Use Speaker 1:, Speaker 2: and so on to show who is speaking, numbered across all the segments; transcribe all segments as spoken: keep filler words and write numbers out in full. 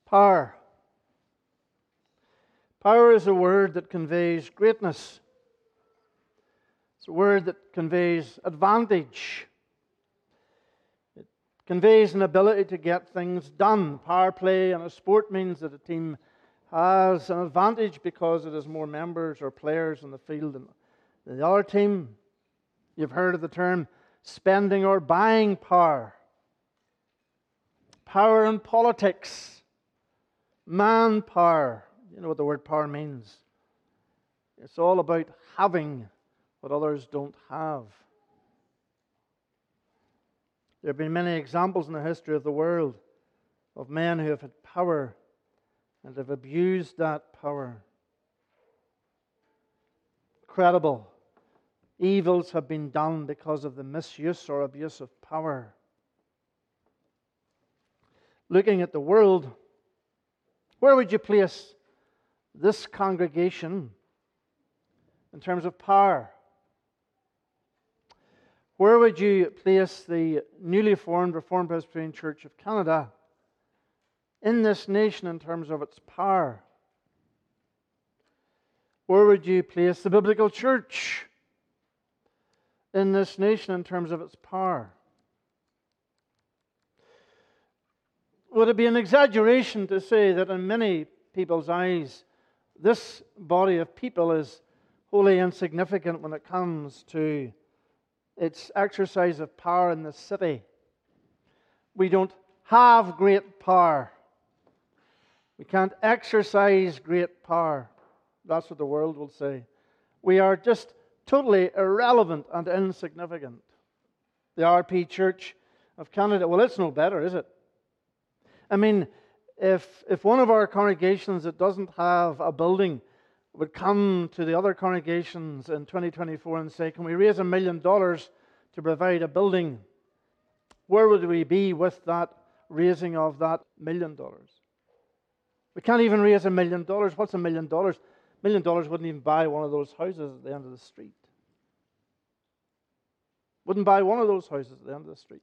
Speaker 1: Power. Power is a word that conveys greatness. It's a word that conveys advantage. It conveys an ability to get things done. Power play in a sport means that a team has an advantage because it has more members or players on the field than the other team. You've heard of the term spending or buying power. Power in politics. Manpower. You know what the word power means. It's all about having what others don't have. There have been many examples in the history of the world of men who have had power and have abused that power. Incredible evils have been done because of the misuse or abuse of power. Looking at the world, where would you place this congregation in terms of power? Where would you place the newly formed Reformed Presbyterian Church of Canada in this nation in terms of its power? Where would you place the Biblical Church in this nation in terms of its power? Would it be an exaggeration to say that in many people's eyes, this body of people is wholly insignificant when it comes to its exercise of power in the city? We don't have great power. We can't exercise great power. That's what the world will say. We are just totally irrelevant and insignificant. The R P Church of Canada, well, it's no better, is it? I mean, if if one of our congregations that doesn't have a building would come to the other congregations in twenty twenty-four and say, can we raise a million dollars to provide a building? Where would we be with that raising of that million dollars? We can't even raise a million dollars. What's a million dollars? A million dollars wouldn't even buy one of those houses at the end of the street. Wouldn't buy one of those houses at the end of the street.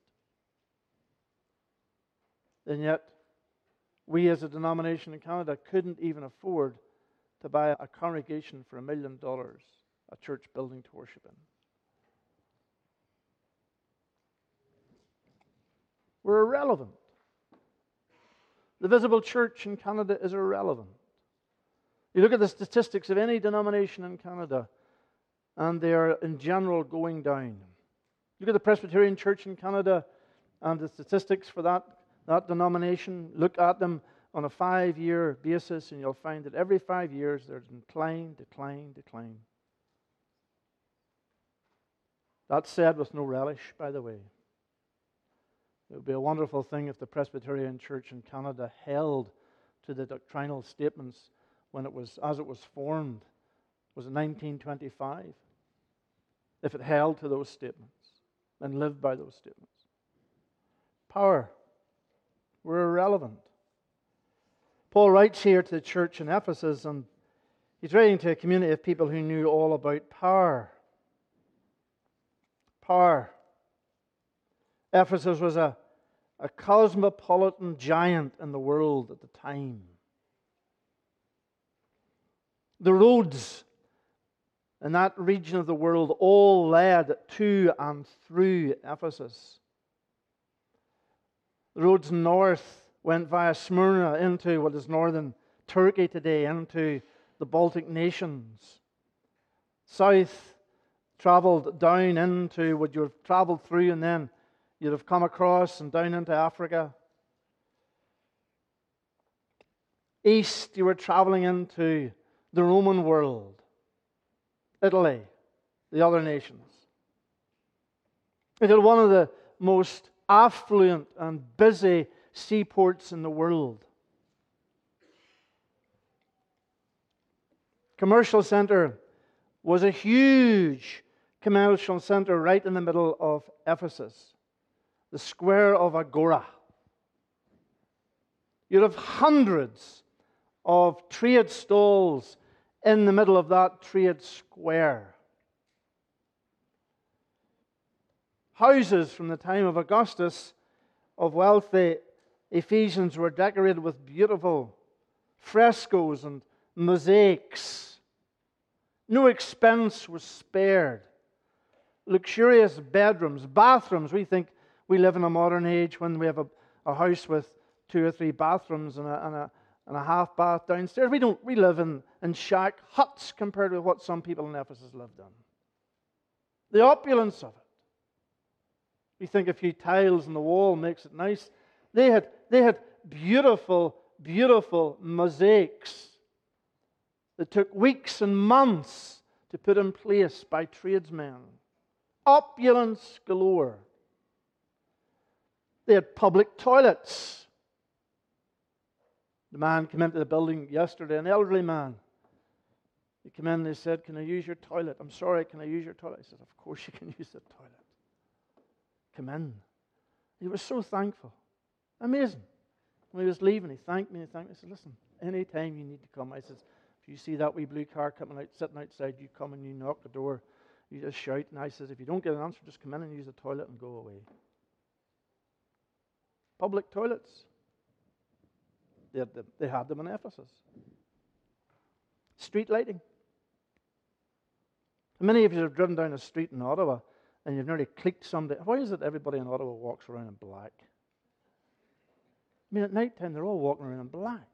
Speaker 1: And yet, we as a denomination in Canada couldn't even afford to buy a congregation for a million dollars, a church building to worship in. We're irrelevant. The visible church in Canada is irrelevant. You look at the statistics of any denomination in Canada, and they are in general going down. Look at the Presbyterian Church in Canada and the statistics for that, that denomination. Look at them on a five-year basis, and you'll find that every five years there's decline, decline, decline. That's said with no relish, by the way. It would be a wonderful thing if the Presbyterian Church in Canada held to the doctrinal statements when it was, as it was formed, was in nineteen twenty-five. If it held to those statements and lived by those statements. Power. We're irrelevant. Paul writes here to the church in Ephesus, and he's writing to a community of people who knew all about power. Power. Ephesus was a, a cosmopolitan giant in the world at the time. The roads in that region of the world all led to and through Ephesus. The roads north went via Smyrna into what is northern Turkey today, into the Baltic nations. South travelled down into what you have travelled through, and then you'd have come across and down into Africa. East, you were travelling into the Roman world. Italy, the other nations. It had one of the most affluent and busy seaports in the world. Commercial center was a huge commercial center right in the middle of Ephesus, the square of Agora. You'd have hundreds of trade stalls in the middle of that trade square. Houses from the time of Augustus of wealthy Ephesians were decorated with beautiful frescoes and mosaics. No expense was spared. Luxurious bedrooms, bathrooms. We think we live in a modern age when we have a, a house with two or three bathrooms and a, and a, and a half bath downstairs. We don't. We live in, in shack huts compared with what some people in Ephesus lived in. The opulence of it. We think a few tiles on the wall makes it nice. They had, they had beautiful, beautiful mosaics that took weeks and months to put in place by tradesmen. Opulence galore. They had public toilets. The man came into the building yesterday, an elderly man. He came in and he said, "Can I use your toilet?" "I'm sorry, can I use your toilet?" I said, "Of course you can use the toilet. Come in." He was so thankful. Amazing. When he was leaving, he thanked me and thanked me. I said, "Listen, anytime you need to come," I said, "if you see that wee blue car coming out, sitting outside, you come and you knock the door, you just shout." And I says, "If you don't get an answer, just come in and use the toilet and go away." Public toilets. They had them, they had them in Ephesus. Street lighting. Many of you have driven down a street in Ottawa and you've nearly clicked somebody. Why is it everybody in Ottawa walks around in black? I mean, at night time, they're all walking around in black.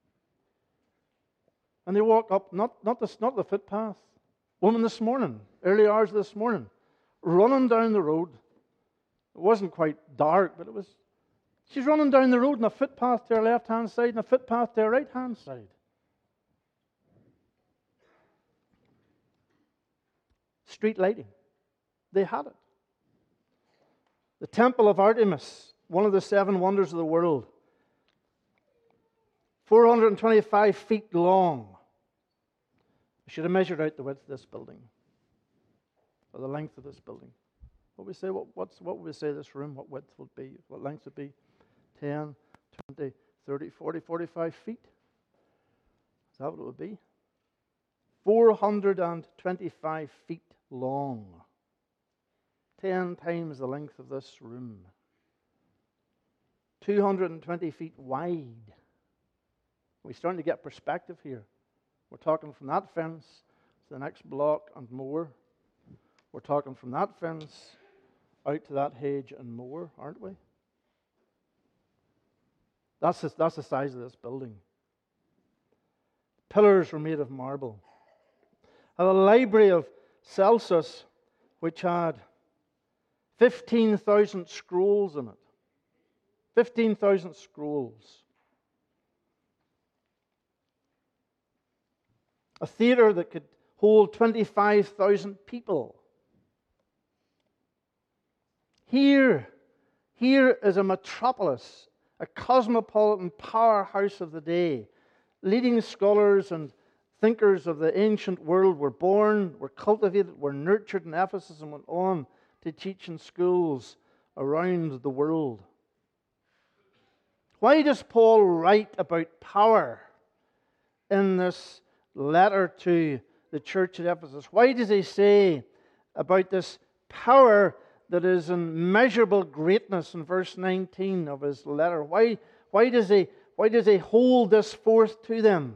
Speaker 1: And they walk up, not, not, the, not the footpath. Woman this morning, early hours this morning, running down the road. It wasn't quite dark, but it was. She's running down the road and a footpath to her left-hand side and a footpath to her right-hand side. Street lighting. They had it. The Temple of Artemis, one of the seven wonders of the world. four hundred twenty-five feet long. I should have measured out the width of this building. Or the length of this building. What we say, what, what's, what would we say this room, what width would be, what length would be? ten, twenty, thirty, forty, forty-five feet. Is that what it would be? four hundred twenty-five feet long. Ten times the length of this room. two hundred twenty feet wide. We're starting to get perspective here. We're talking from that fence to the next block and more. We're talking from that fence out to that hedge and more, aren't we? That's the, that's the size of this building. Pillars were made of marble. And the library of Celsus, which had fifteen thousand scrolls in it. fifteen thousand scrolls. A theater that could hold twenty-five thousand people. Here, here is a metropolis, a cosmopolitan powerhouse of the day. Leading scholars and thinkers of the ancient world were born, were cultivated, were nurtured in Ephesus and went on to teach in schools around the world. Why does Paul write about power in this letter to the church at Ephesus? Why does he say about this power that is in measurable greatness in verse nineteen of his letter? Why, why, does he, why does he hold this forth to them?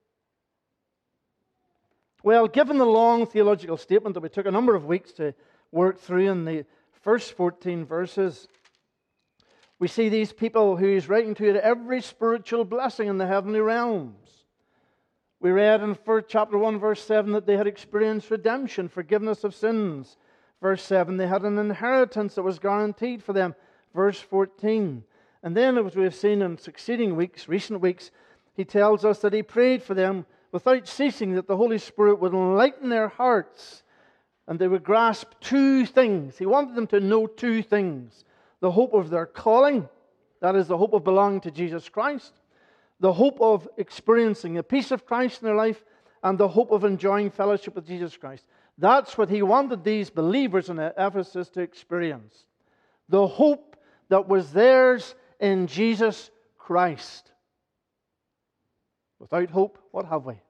Speaker 1: Well, given the long theological statement that we took a number of weeks to work through in the first fourteen verses, we see these people who he's writing to at every spiritual blessing in the heavenly realms. We read in chapter one, verse seven, that they had experienced redemption, forgiveness of sins. Verse seven, they had an inheritance that was guaranteed for them. Verse fourteen. And then, as we have seen in succeeding weeks, recent weeks, he tells us that he prayed for them without ceasing, that the Holy Spirit would enlighten their hearts and they would grasp two things. He wanted them to know two things. The hope of their calling, that is the hope of belonging to Jesus Christ. The hope of experiencing the peace of Christ in their life, and the hope of enjoying fellowship with Jesus Christ. That's what he wanted these believers in Ephesus to experience. The hope that was theirs in Jesus Christ. Without hope, what have we?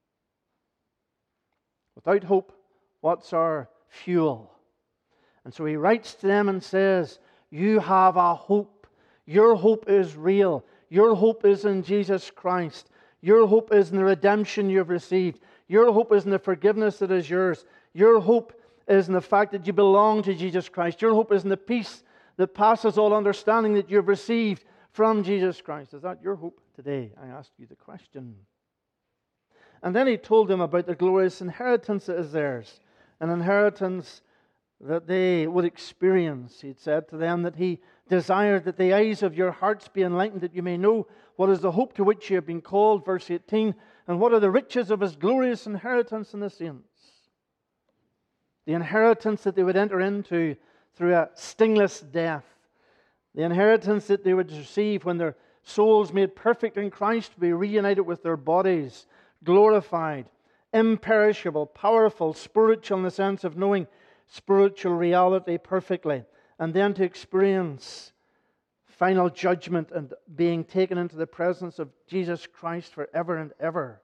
Speaker 1: Without hope, what's our fuel? And so he writes to them and says, you have a hope. Your hope is real. Your hope is in Jesus Christ. Your hope is in the redemption you've received. Your hope is in the forgiveness that is yours. Your hope is in the fact that you belong to Jesus Christ. Your hope is in the peace that passes all understanding that you've received from Jesus Christ. Is that your hope today? I ask you the question. And then he told them about the glorious inheritance that is theirs. An inheritance that they would experience. He'd said to them that he desired that the eyes of your hearts be enlightened, that you may know what is the hope to which you have been called, verse eighteen, and what are the riches of his glorious inheritance in the saints. The inheritance that they would enter into through a stingless death. The inheritance that they would receive when their souls made perfect in Christ to be reunited with their bodies, glorified, imperishable, powerful, spiritual in the sense of knowing spiritual reality perfectly, and then to experience final judgment and being taken into the presence of Jesus Christ forever and ever.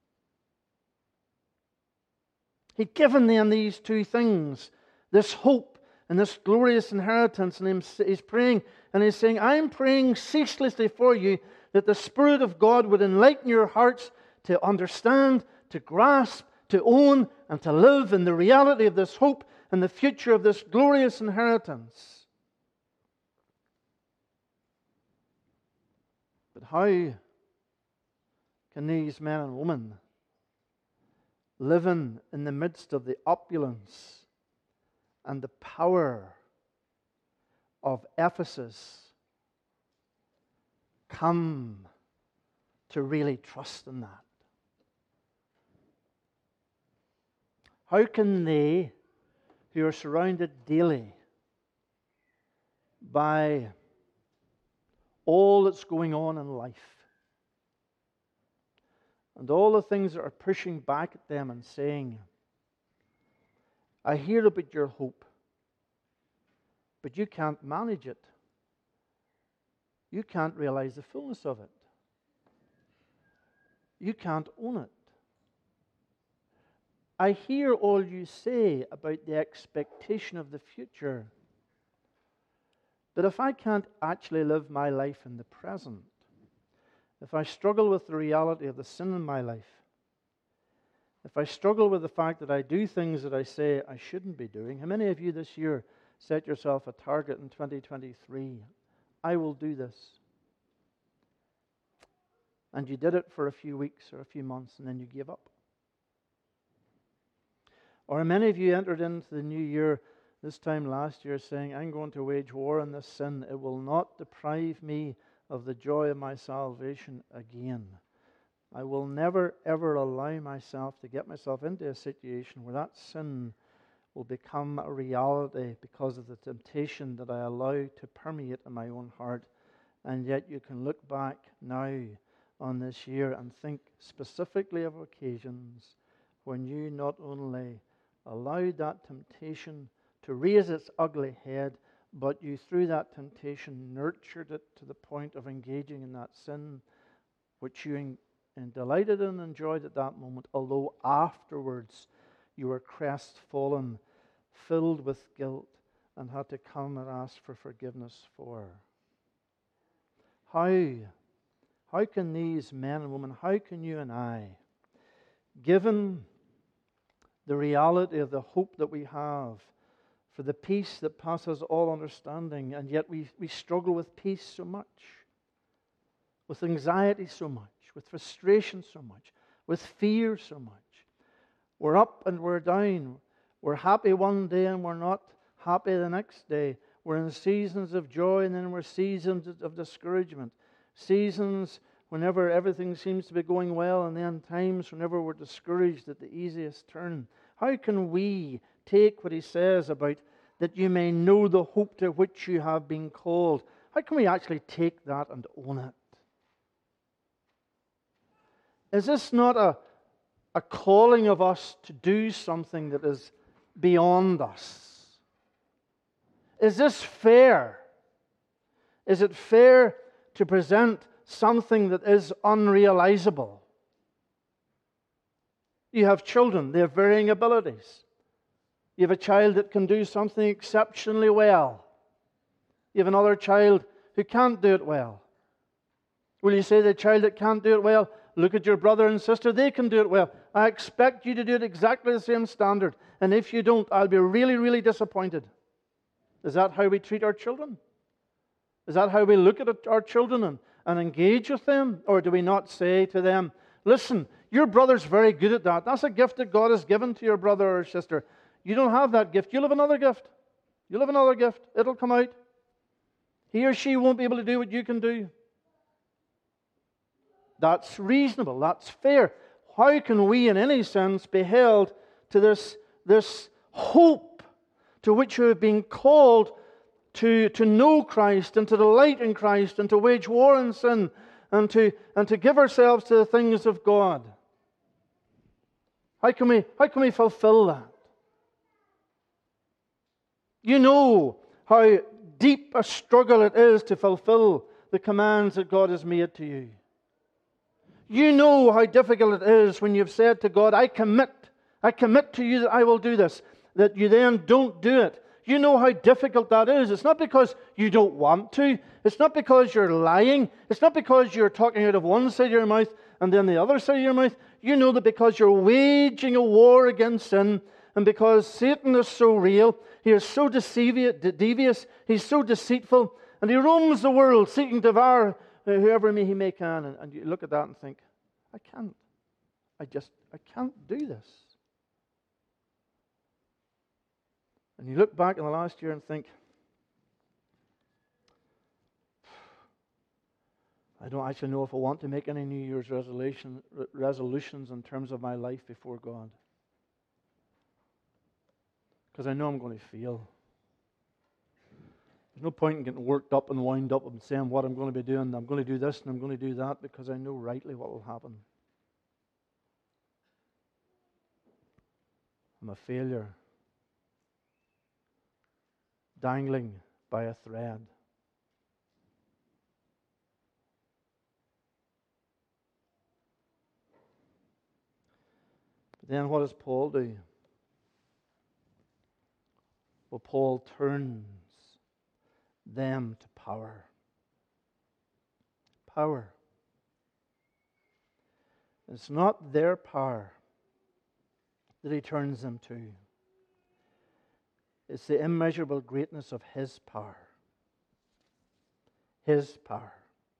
Speaker 1: He'd given them these two things, this hope and this glorious inheritance, and he's praying, and he's saying, I'm praying ceaselessly for you that the Spirit of God would enlighten your hearts to understand, to grasp, to own, and to live in the reality of this hope and the future of this glorious inheritance. But how can these men and women, living in the midst of the opulence and the power of Ephesus, come to really trust in that? How can they, who are surrounded daily by all that's going on in life and all the things that are pushing back at them and saying, I hear about your hope, but you can't manage it. You can't realize the fullness of it. You can't own it. I hear all you say about the expectation of the future, but if I can't actually live my life in the present, if I struggle with the reality of the sin in my life, if I struggle with the fact that I do things that I say I shouldn't be doing, how many of you this year set yourself a target in twenty twenty-three? I will do this. And you did it for a few weeks or a few months and then you gave up. Or many of you entered into the new year this time last year saying, I'm going to wage war on this sin. It will not deprive me of the joy of my salvation again. I will never, ever allow myself to get myself into a situation where that sin will become a reality because of the temptation that I allow to permeate in my own heart. And yet you can look back now on this year and think specifically of occasions when you not only allowed that temptation to raise its ugly head, but you through that temptation nurtured it to the point of engaging in that sin which you en- and delighted and enjoyed at that moment, although afterwards you were crestfallen, filled with guilt, and had to come and ask for forgiveness for. How, how can these men and women, how can you and I, given the reality of the hope that we have for the peace that passes all understanding, and yet we, we struggle with peace so much, with anxiety so much, with frustration so much, with fear so much. We're up and we're down. We're happy one day and we're not happy the next day. We're in seasons of joy and then we're seasons of discouragement. Seasons whenever everything seems to be going well, and then times whenever we're discouraged at the easiest turn. How can we take what he says about that you may know the hope to which you have been called? How can we actually take that and own it? Is this not a, a calling of us to do something that is beyond us? Is this fair? Is it fair to present something that is unrealizable? You have children, they have varying abilities. You have a child that can do something exceptionally well. You have another child who can't do it well? Will you say the child that can't do it well, look at your brother and sister, they can do it well. I expect you to do it exactly the same standard. And if you don't, I'll be really, really disappointed. Is that how we treat our children? Is that how we look at our children and, and engage with them? Or do we not say to them, listen, your brother's very good at that. That's a gift that God has given to your brother or sister. You don't have that gift. You'll have another gift. You'll have another gift. It'll come out. He or she won't be able to do what you can do. That's reasonable. That's fair. How can we, in any sense, be held to this, this hope to which we have been called to, to know Christ and to delight in Christ and to wage war in sin and to, and to give ourselves to the things of God? How can we, how can we fulfill that? You know how deep a struggle it is to fulfill the commands that God has made to you. You know how difficult it is when you've said to God, I commit, I commit to you that I will do this, that you then don't do it. You know how difficult that is. It's not because you don't want to. It's not because you're lying. It's not because you're talking out of one side of your mouth and then the other side of your mouth. You know that because you're waging a war against sin, and because Satan is so real, he is so devious, he's so deceitful, and he roams the world seeking to devour whoever he may can. And, and you look at that and think, I can't. I just, I can't do this. And you look back in the last year and think, I don't actually know if I want to make any New Year's resolution, resolutions in terms of my life before God. Because I know I'm going to fail. There's no point in getting worked up and wound up and saying what I'm going to be doing. I'm going to do this and I'm going to do that, because I know rightly what will happen. I'm a failure, dangling by a thread. But then what does Paul do? Well, Paul turns them to power. Power. It's not their power that he turns them to. It's the immeasurable greatness of his power. His power.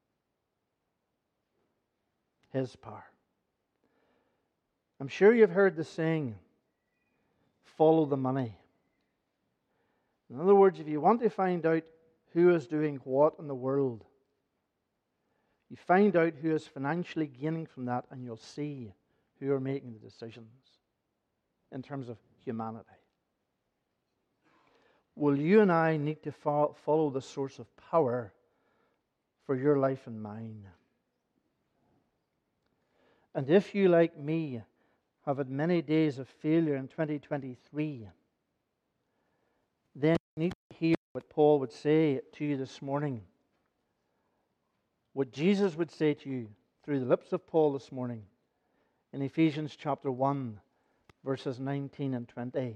Speaker 1: His power. I'm sure you've heard the saying, follow the money. In other words, if you want to find out who is doing what in the world, you find out who is financially gaining from that, and you'll see who are making the decisions in terms of humanity. Well, you and I need to follow the source of power for your life and mine. And if you, like me, have had many days of failure in twenty twenty-three, then you need to hear what Paul would say to you this morning. What Jesus would say to you through the lips of Paul this morning in Ephesians chapter one, verses nineteen and twenty.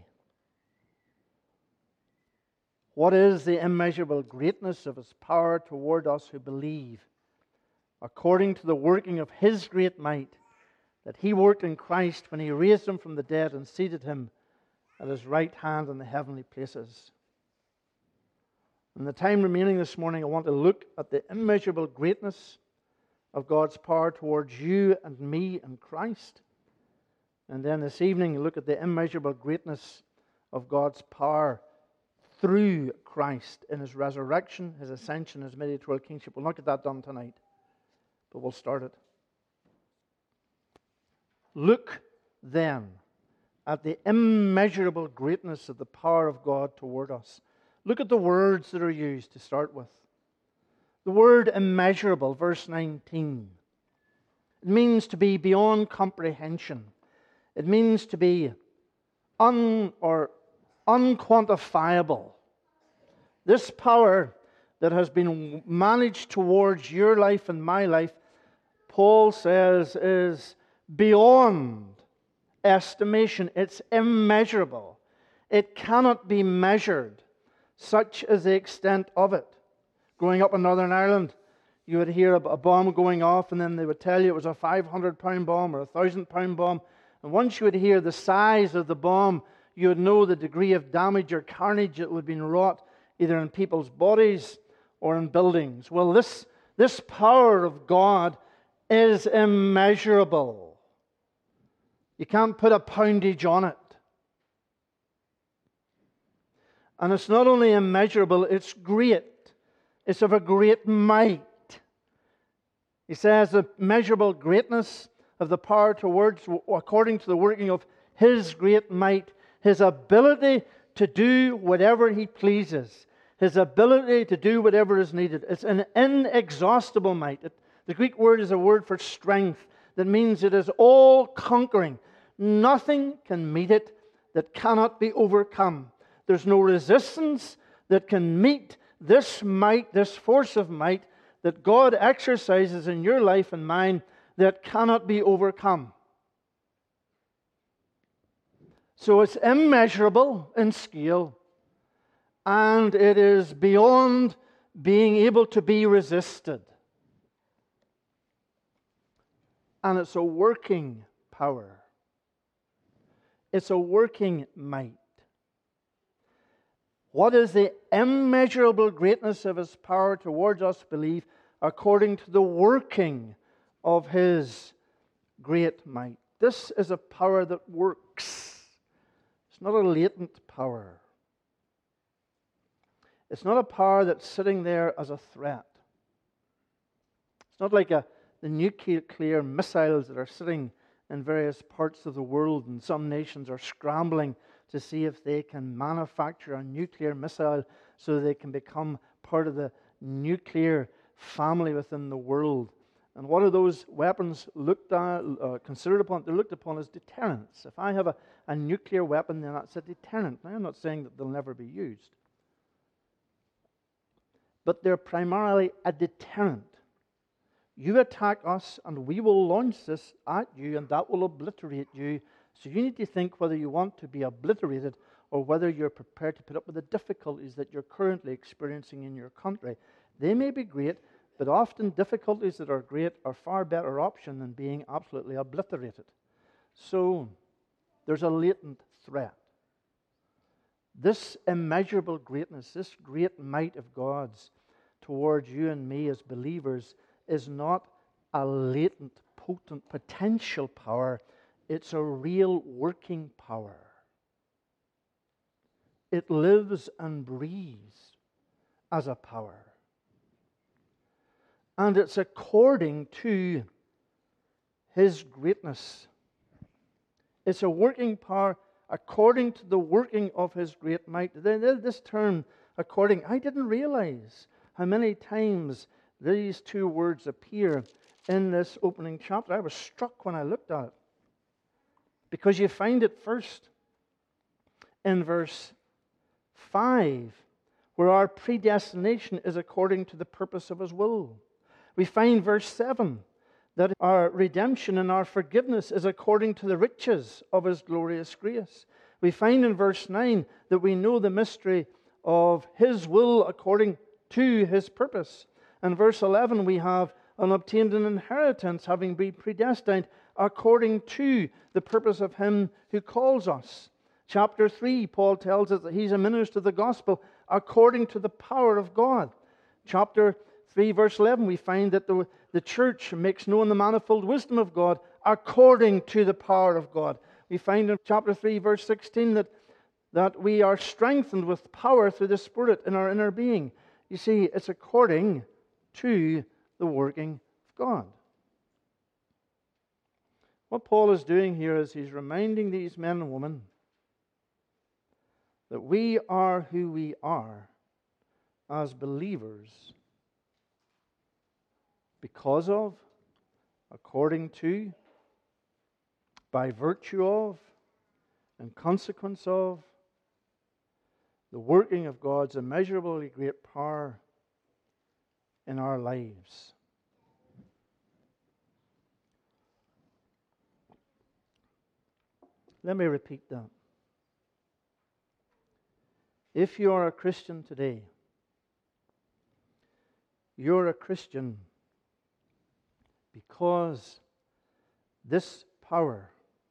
Speaker 1: What is the immeasurable greatness of his power toward us who believe, according to the working of his great might, that he worked in Christ when he raised him from the dead and seated him at his right hand in the heavenly places. In the time remaining this morning, I want to look at the immeasurable greatness of God's power towards you and me in Christ. And then this evening, look at the immeasurable greatness of God's power through Christ in his resurrection, his ascension, his mediatorial kingship. We'll not get that done tonight, but we'll start it. Look then at the immeasurable greatness of the power of God toward us. Look at the words that are used to start with. The word immeasurable, verse nineteen. It means to be beyond comprehension. It means to be un or unquantifiable. This power that has been managed towards your life and my life, Paul says, is beyond estimation. It's immeasurable. It cannot be measured. Such is the extent of it. Growing up in Northern Ireland, you would hear a, a bomb going off, and then they would tell you it was a five hundred pound bomb or a one thousand pound bomb. And once you would hear the size of the bomb, you would know the degree of damage or carnage that would have been wrought either in people's bodies or in buildings. Well, this, this power of God is immeasurable. You can't put a poundage on it. And it's not only immeasurable, it's great. It's of a great might. He says the measurable greatness of the power towards, according to the working of His great might, His ability to do whatever He pleases, His ability to do whatever is needed. It's an inexhaustible might. It, the Greek word is a word for strength that means it is all-conquering. Nothing can meet it that cannot be overcome. There's no resistance that can meet this might, this force of might that God exercises in your life and mine that cannot be overcome. So it's immeasurable in scale, and it is beyond being able to be resisted. And it's a working power. It's a working might. What is the immeasurable greatness of His power towards us, believe, according to the working of His great might? This is a power that works. It's not a latent power. It's not a power that's sitting there as a threat. It's not like a, the nuclear missiles that are sitting in various parts of the world, and some nations are scrambling to see if they can manufacture a nuclear missile so they can become part of the nuclear family within the world. And what are those weapons looked at, uh, considered upon? They're looked upon as deterrents. If I have a, a nuclear weapon, then that's a deterrent. Now, I'm not saying that they'll never be used. But they're primarily a deterrent. You attack us, and we will launch this at you, and that will obliterate you. So you need to think whether you want to be obliterated or whether you're prepared to put up with the difficulties that you're currently experiencing in your country. They may be great, but often difficulties that are great are far better option than being absolutely obliterated. So there's a latent threat. This immeasurable greatness, this great might of God's towards you and me as believers is not a latent, potent, potential power. It's a real working power. It lives and breathes as a power. And it's according to His greatness. It's a working power according to the working of His great might. This term, according, I didn't realize how many times these two words appear in this opening chapter. I was struck when I looked at it. Because you find it first in verse five, where our predestination is according to the purpose of His will. We find verse seven, that our redemption and our forgiveness is according to the riches of His glorious grace. We find in verse nine that we know the mystery of His will according to His purpose. In verse eleven we have and obtained an inheritance, having been predestined according to the purpose of Him who calls us. Chapter three, Paul tells us that he's a minister of the gospel according to the power of God. Chapter three, verse eleven, we find that the, the church makes known the manifold wisdom of God according to the power of God. We find in chapter three, verse sixteen, that, that we are strengthened with power through the Spirit in our inner being. You see, it's according to the working of God. What Paul is doing here is he's reminding these men and women that we are who we are as believers because of, according to, by virtue of, and consequence of the working of God's immeasurably great power in our lives. Let me repeat that. If you are a Christian today, you're a Christian because this power,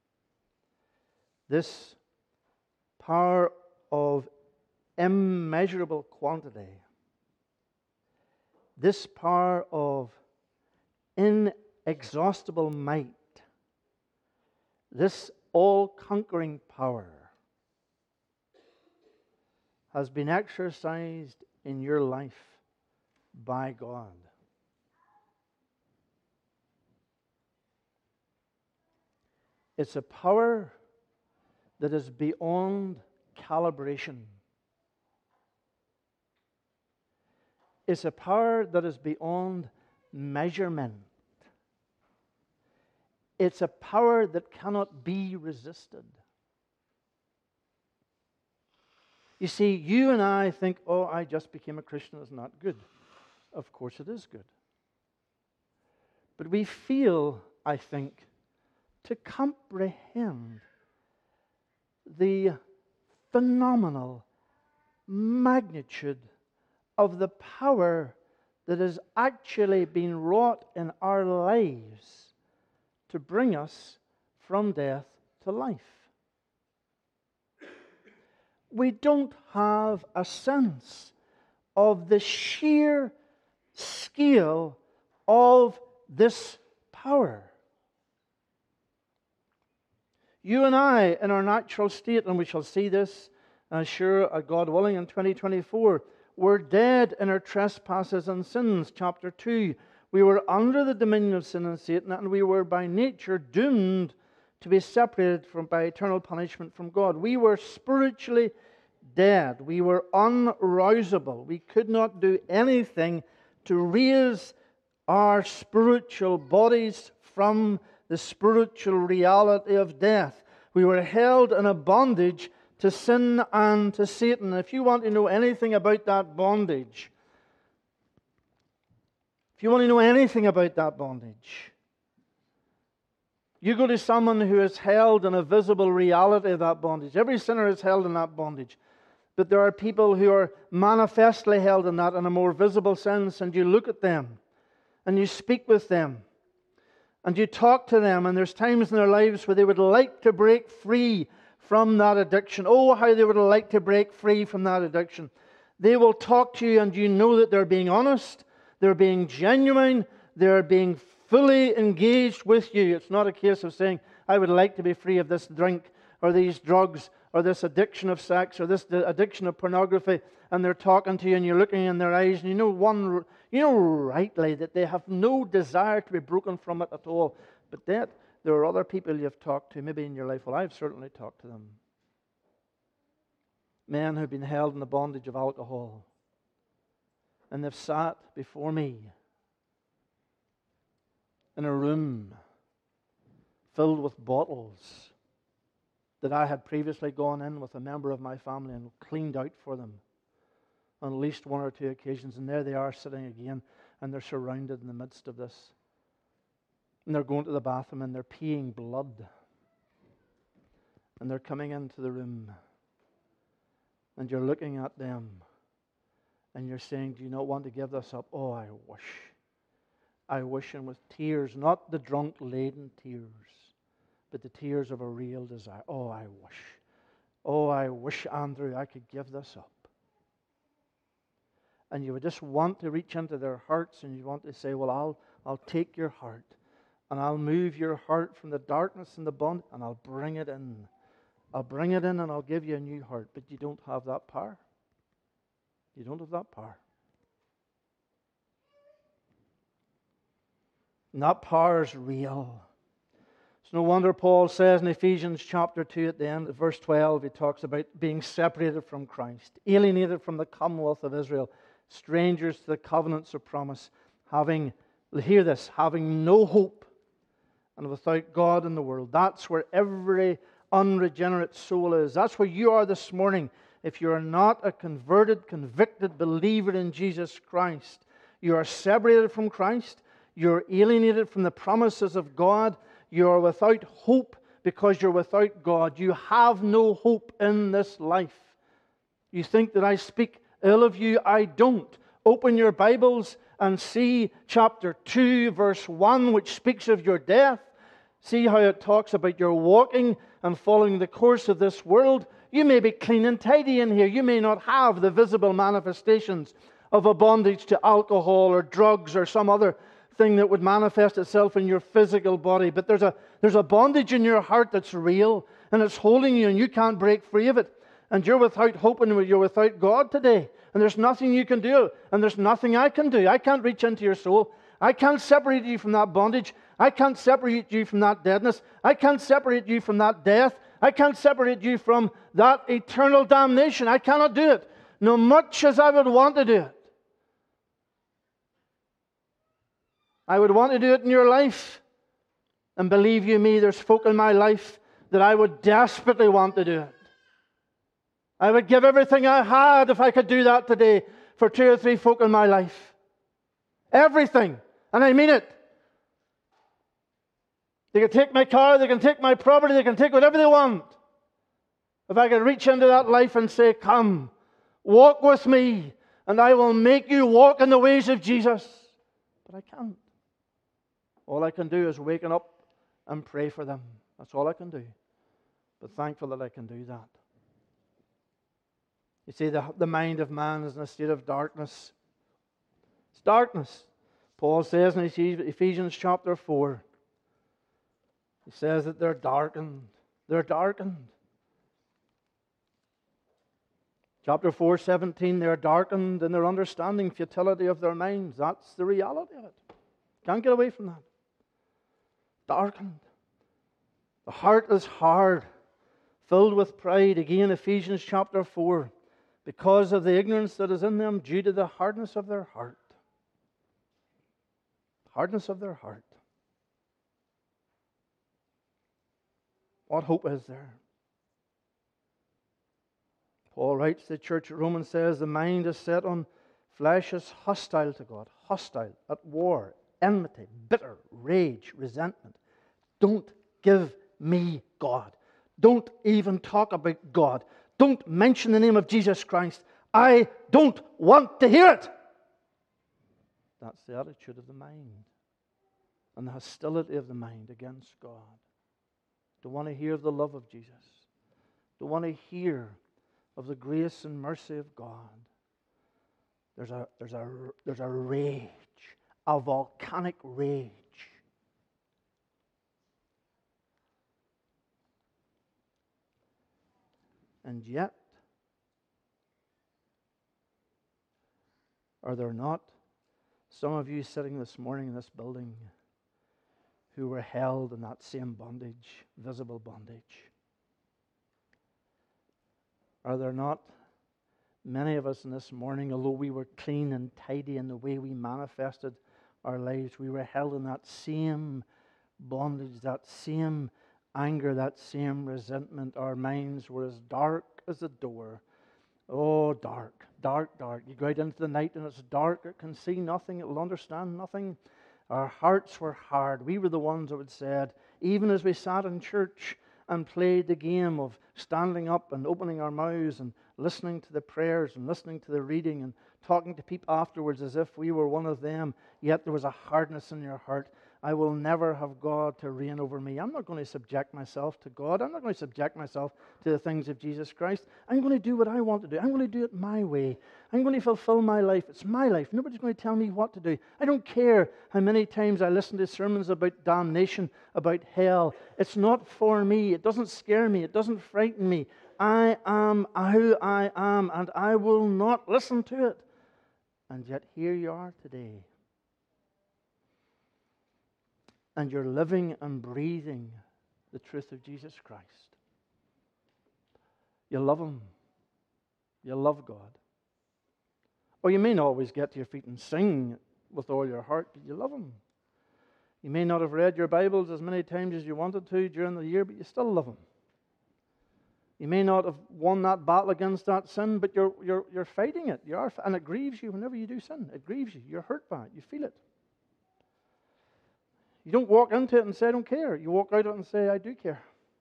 Speaker 1: this power of immeasurable quantity, this power of inexhaustible might, this all-conquering power has been exercised in your life by God. It's a power that is beyond calibration. It's a power that is beyond measurement. It's a power that cannot be resisted. You see, you and I think, oh, I just became a Christian, it's not good. Of course it is good. But we fail, I think, to comprehend the phenomenal magnitude of the power that has actually been wrought in our lives to bring us from death to life. We don't have a sense of the sheer scale of this power. You and I, in our natural state, and we shall see this, I'm sure, God willing, in twenty twenty-four, we're dead in our trespasses and sins. Chapter two, we were under the dominion of sin and Satan, and we were by nature doomed to be separated from by eternal punishment from God. We were spiritually dead. We were unrousable. We could not do anything to raise our spiritual bodies from the spiritual reality of death. We were held in a bondage to sin and to Satan. If you want to know anything about that bondage, if you want to know anything about that bondage, you go to someone who is held in a visible reality of that bondage. Every sinner is held in that bondage. But there are people who are manifestly held in that in a more visible sense, and you look at them, and you speak with them, and you talk to them, and there's times in their lives where they would like to break free from that addiction. Oh, how they would like to break free from that addiction. They will talk to you, and you know that they're being honest, they're being genuine, they're being fully engaged with you. It's not a case of saying, I would like to be free of this drink, or these drugs, or this addiction of sex, or this addiction of pornography, and they're talking to you, and you're looking in their eyes, and you know one, you know rightly that they have no desire to be broken from it at all. But yet, there are other people you've talked to, maybe in your life. Well, I've certainly talked to them. Men who've been held in the bondage of alcohol, and they've sat before me in a room filled with bottles that I had previously gone in with a member of my family and cleaned out for them on at least one or two occasions. And there they are sitting again, and they're surrounded in the midst of this. And they're going to the bathroom and they're peeing blood. And they're coming into the room. And you're looking at them. And you're saying, do you not want to give this up? Oh, I wish. I wish, and with tears, not the drunk-laden tears, but the tears of a real desire. Oh, I wish. Oh, I wish, Andrew, I could give this up. And you would just want to reach into their hearts, and you want to say, well, I'll, I'll take your heart, and I'll move your heart from the darkness and the bond, and I'll bring it in. I'll bring it in, and I'll give you a new heart. But you don't have that power. You don't have that power. And that power is real. It's no wonder Paul says in Ephesians chapter two at the end of verse twelve, he talks about being separated from Christ, alienated from the commonwealth of Israel, strangers to the covenants of promise, having, hear this, having no hope and without God in the world. That's where every unregenerate soul is. That's where you are this morning. If you are not a converted, convicted believer in Jesus Christ, you are separated from Christ. You're alienated from the promises of God. You are without hope because you're without God. You have no hope in this life. You think that I speak ill of you? I don't. Open your Bibles and see chapter two, verse one, which speaks of your death. See how it talks about your walking and following the course of this world. You may be clean and tidy in here. You may not have the visible manifestations of a bondage to alcohol or drugs or some other thing that would manifest itself in your physical body. But there's a, there's a bondage in your heart that's real, and it's holding you, and you can't break free of it. And you're without hope, and you're without God today. And there's nothing you can do, and there's nothing I can do. I can't reach into your soul. I can't separate you from that bondage. I can't separate you from that deadness. I can't separate you from that death. I can't separate you from that eternal damnation. I cannot do it, no much as I would want to do it. I would want to do it in your life. And believe you me, there's folk in my life that I would desperately want to do it. I would give everything I had if I could do that today for two or three folk in my life. Everything. And I mean it. They can take my car, they can take my property, they can take whatever they want. If I could reach into that life and say, come, walk with me, and I will make you walk in the ways of Jesus. But I can't. All I can do is waken up and pray for them. That's all I can do. But thankful that I can do that. You see, the, the mind of man is in a state of darkness. It's darkness. Paul says in Ephesians chapter four, he says that they're darkened. They're darkened. Chapter four, seventeen, they're darkened in their understanding, futility of their minds. That's the reality of it. Can't get away from that. Darkened. The heart is hard, filled with pride. Again, Ephesians chapter four. Because of the ignorance that is in them, due to the hardness of their heart. Hardness of their heart. What hope is there? Paul writes to the church at Rome and says, the mind is set on flesh is hostile to God. Hostile, at war, enmity, bitter, rage, resentment. Don't give me God. Don't even talk about God. Don't mention the name of Jesus Christ. I don't want to hear it. That's the attitude of the mind. And the hostility of the mind against God. Don't want to hear of the love of Jesus. Don't want to hear of the grace and mercy of God. There's a, there's a, there's a rage, a volcanic rage. And yet, are there not some of you sitting this morning in this building who were held in that same bondage, visible bondage? Are there not many of us in this morning, although we were clean and tidy in the way we manifested our lives, we were held in that same bondage, that same anger, that same resentment. Our minds were as dark as a door. Oh, dark, dark, dark. You go out into the night and it's dark. It can see nothing. It will understand nothing. Our hearts were hard. We were the ones that would said, even as we sat in church and played the game of standing up and opening our mouths and listening to the prayers and listening to the reading and talking to people afterwards as if we were one of them, yet there was a hardness in your heart. I will never have God to reign over me. I'm not going to subject myself to God. I'm not going to subject myself to the things of Jesus Christ. I'm going to do what I want to do. I'm going to do it my way. I'm going to fulfill my life. It's my life. Nobody's going to tell me what to do. I don't care how many times I listen to sermons about damnation, about hell. It's not for me. It doesn't scare me. It doesn't frighten me. I am who I am, and I will not listen to it. And yet here you are today. And you're living and breathing the truth of Jesus Christ. You love Him. You love God. Or you may not always get to your feet and sing with all your heart, but you love Him. You may not have read your Bibles as many times as you wanted to during the year, but you still love Him. You may not have won that battle against that sin, but you're, you're, you're fighting it. You are, and it grieves you whenever you do sin. It grieves you. You're hurt by it. You feel it. You don't walk into it and say, I don't care. You walk out of it and say, I do care.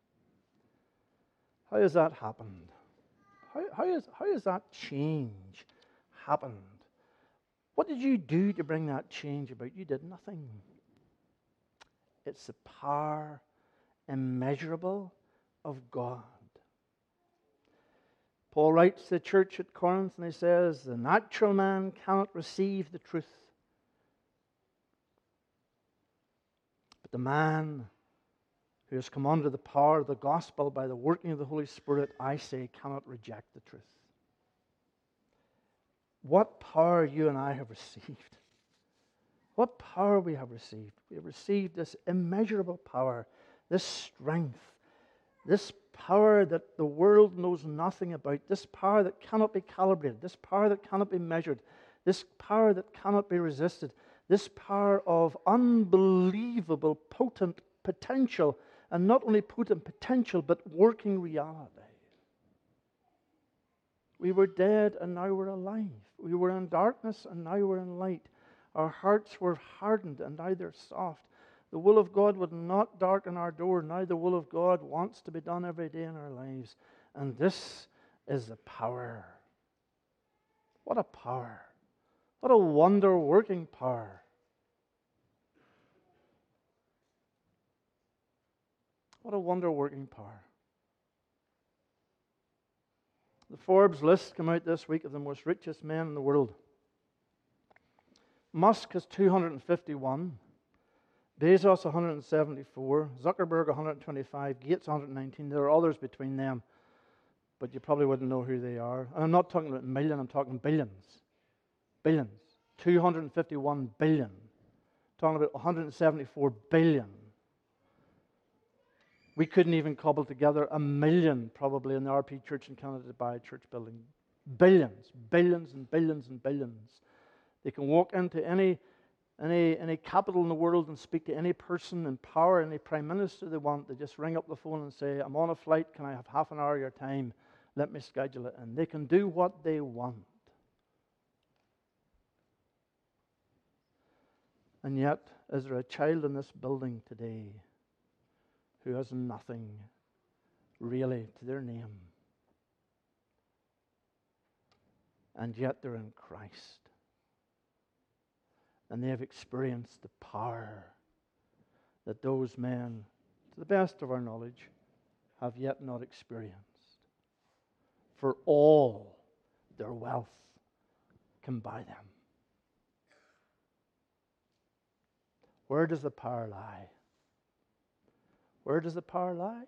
Speaker 1: How has that happened? How, how, is, how has that change happened? What did you do to bring that change about? You did nothing. It's the power immeasurable of God. Paul writes to the church at Corinth and he says, the natural man cannot receive the truth, but the man who has come under the power of the gospel by the working of the Holy Spirit, I say, cannot reject the truth. What power you and I have received. What power we have received. We have received this immeasurable power, this strength, this power that the world knows nothing about, this power that cannot be calibrated, this power that cannot be measured, this power that cannot be resisted, this power of unbelievable, potent potential, and not only potent potential, but working reality. We were dead and now we're alive. We were in darkness and now we're in light. Our hearts were hardened and now they're soft. The will of God would not darken our door. Now the will of God wants to be done every day in our lives. And this is the power. What a power. What a wonder-working power. What a wonder-working power. The Forbes list came out this week of the most richest men in the world. Musk has two hundred fifty-one. Bezos one hundred seventy-four. Zuckerberg one hundred twenty-five. Gates one hundred nineteen. There are others between them, but you probably wouldn't know who they are. And I'm not talking about million, I'm talking billions. Billions. two hundred fifty-one billion. I'm talking about one hundred seventy-four billion. We couldn't even cobble together a million, probably, in the R P Church in Canada to buy a church building. Billions, billions and billions and billions. They can walk into any, any, any capital in the world and speak to any person in power, any prime minister they want. They just ring up the phone and say, I'm on a flight, can I have half an hour of your time? Let me schedule it. And they can do what they want. And yet, is there a child in this building today who has nothing really to their name? And yet they're in Christ. And they have experienced the power that those men, to the best of our knowledge, have yet not experienced. For all their wealth can buy them. Where does the power lie? Where does the power lie?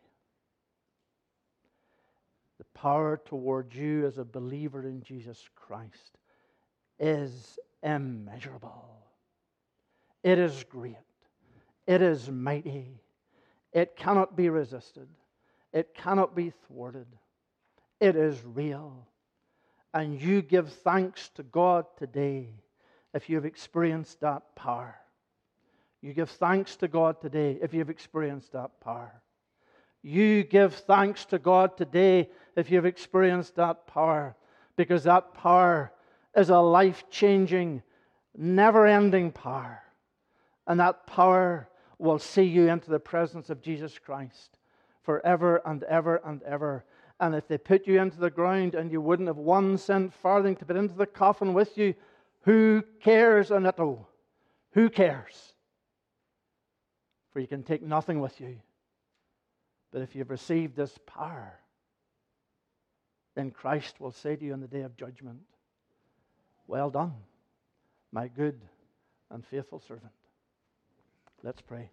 Speaker 1: The power toward you as a believer in Jesus Christ is immeasurable. It is great. It is mighty. It cannot be resisted. It cannot be thwarted. It is real. And you give thanks to God today if you've experienced that power. You give thanks to God today if you've experienced that power. You give thanks to God today if you've experienced that power, because that power is a life-changing, never-ending power. And that power will see you into the presence of Jesus Christ forever and ever and ever. And if they put you into the ground and you wouldn't have one cent farthing to put into the coffin with you, who cares a little? Who cares? For you can take nothing with you. But if you've received this power, then Christ will say to you in the day of judgment, well done, my good and faithful servant. Let's pray.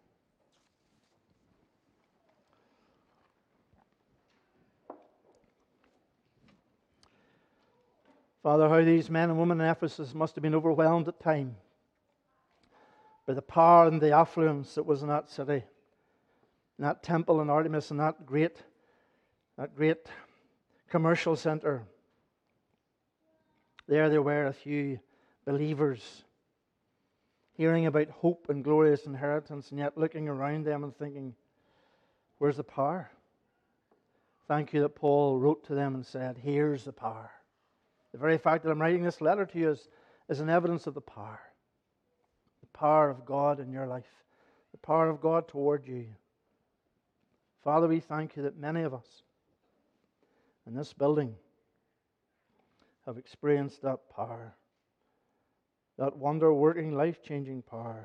Speaker 1: Father, how these men and women in Ephesus must have been overwhelmed at times by the power and the affluence that was in that city, in that temple in Artemis, in that great, that great commercial center. There they were, a few believers, hearing about hope and glorious inheritance, and yet looking around them and thinking, where's the power? Thank you that Paul wrote to them and said, here's the power. The very fact that I'm writing this letter to you is, is an evidence of the power. The power of God in your life. The power of God toward you. Father, we thank you that many of us in this building have experienced that power. that wonder-working, life-changing power.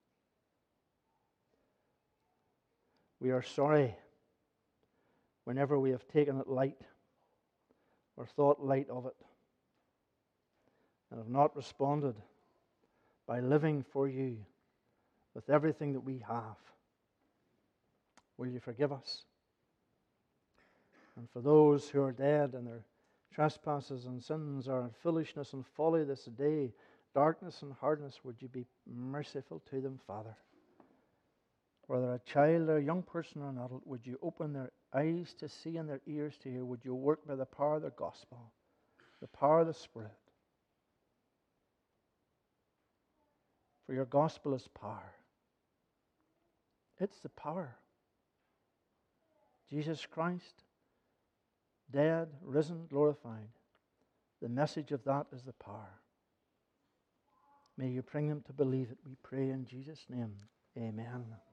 Speaker 1: We are sorry whenever we have taken it light or thought light of it and have not responded by living for you with everything that we have. Will you forgive us? And for those who are dead in their trespasses and sins or in foolishness and folly this day, darkness and hardness, would you be merciful to them, Father? Whether a child or a young person or an adult, would you open their eyes to see and their ears to hear? Would you work by the power of the gospel, the power of the Spirit? For your gospel is power. It's the power. Jesus Christ, dead, risen, glorified. The message of that is the power. May you bring them to believe it, we pray in Jesus' name. Amen.